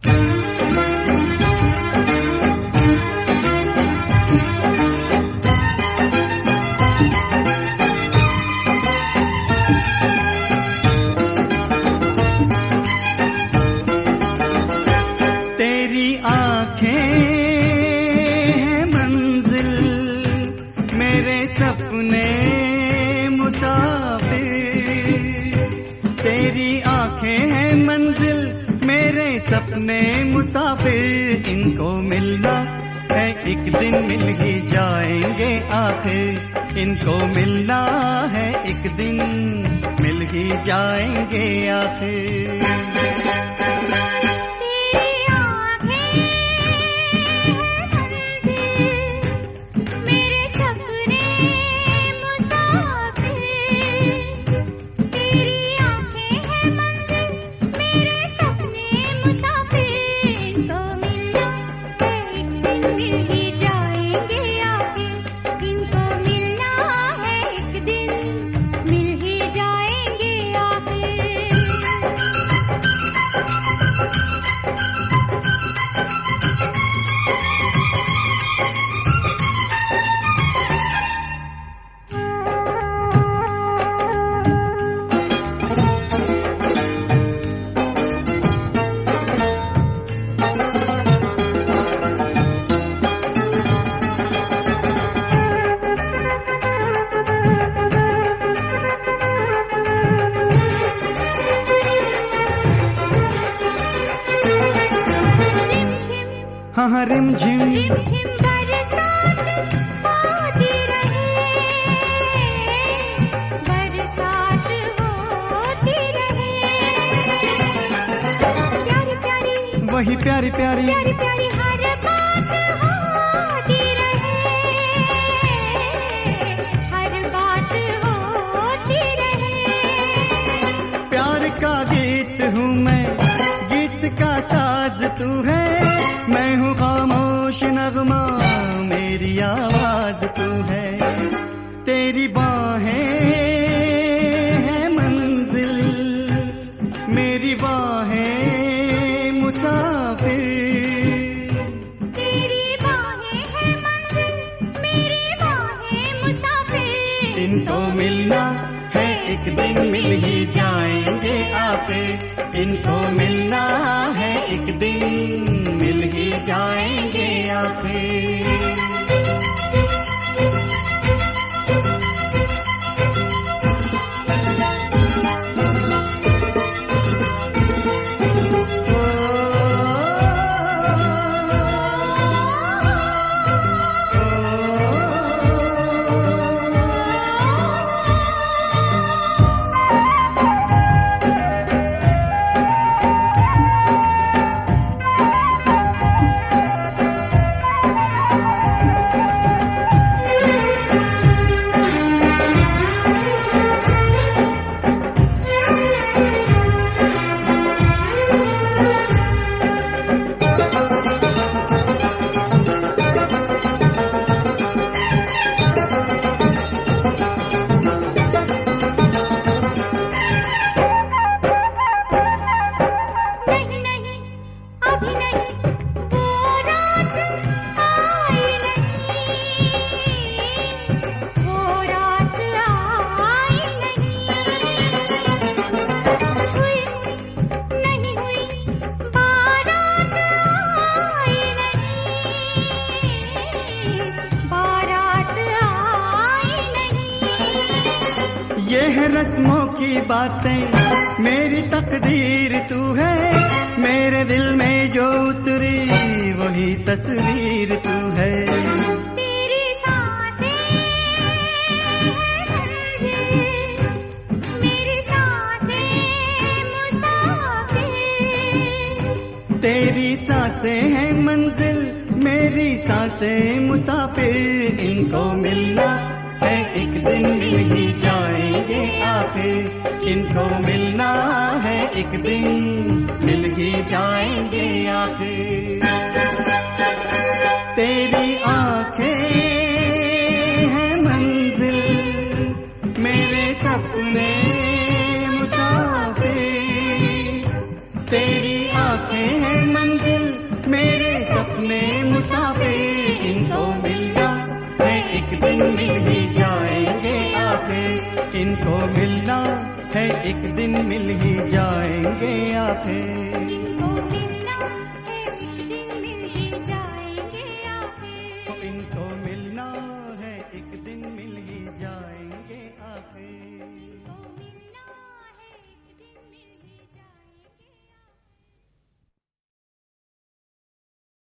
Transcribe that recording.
सपने मुसाफिर, इनको मिलना है एक दिन मिल ही जाएंगे आखिर, इनको मिलना है एक दिन मिल ही जाएंगे आखिर। हाँ रिमझिम बरसात होती रहे, बरसात होती रहे, प्यारी प्यारी वही प्यारी प्यारी प्यारी प्यारी हर बात होती रहे, हर बात होती रहे। प्यार का गीत हूँ मैं, गीत का साज तू है, मैं हूँ खामोश नगमा, मेरी आवाज तू है, तेरी बाहें हैं मंजिल, मेरी बाहें मुसाफिर, तेरी बाहें हैं मंजिल, मेरी बाहें मुसाफिर, इनको मिलना है एक दिन मिल ही जाएंगे आखिर, इनको मिलना है एक दिन मिल ही जाएंगे आखिर। ये है रस्मों की बातें, मेरी तकदीर तू है, मेरे दिल में जो उतरी वही तस्वीर तू है, तेरी सांसें मेरी सांसें मुसाफिर, तेरी सांसें हैं मंजिल, मेरी सांसें मुसाफिर, इनको मिलना है एक दिन मिल ही जाएंगे आखिर, इनको मिलना है एक दिन मिल ही जाएंगे आखिर। तेरी आंखें हैं मंजिल, मेरे सपने मुसाफिर, तेरी आंखें हैं मंजिल मेरे सपने मुसाफिर, इनको मिलना है एक दिन मिल ही जाएंगे आखिर, इनको मिलना है एक दिन मिल ही जाएंगे आखिर।